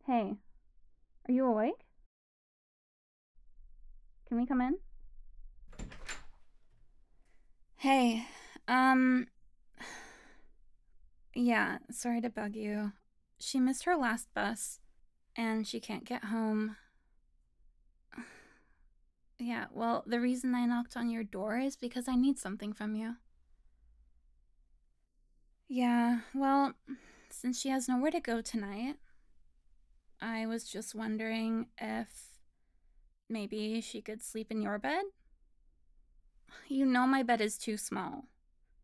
Hey, are you awake? Can we come in? Hey, um, yeah, sorry to bug you. She missed her last bus and she can't get home. Yeah, well, the reason I knocked on your door is because I need something from you. Yeah, well, since she has nowhere to go tonight, I was just wondering if maybe she could sleep in your bed? You know my bed is too small.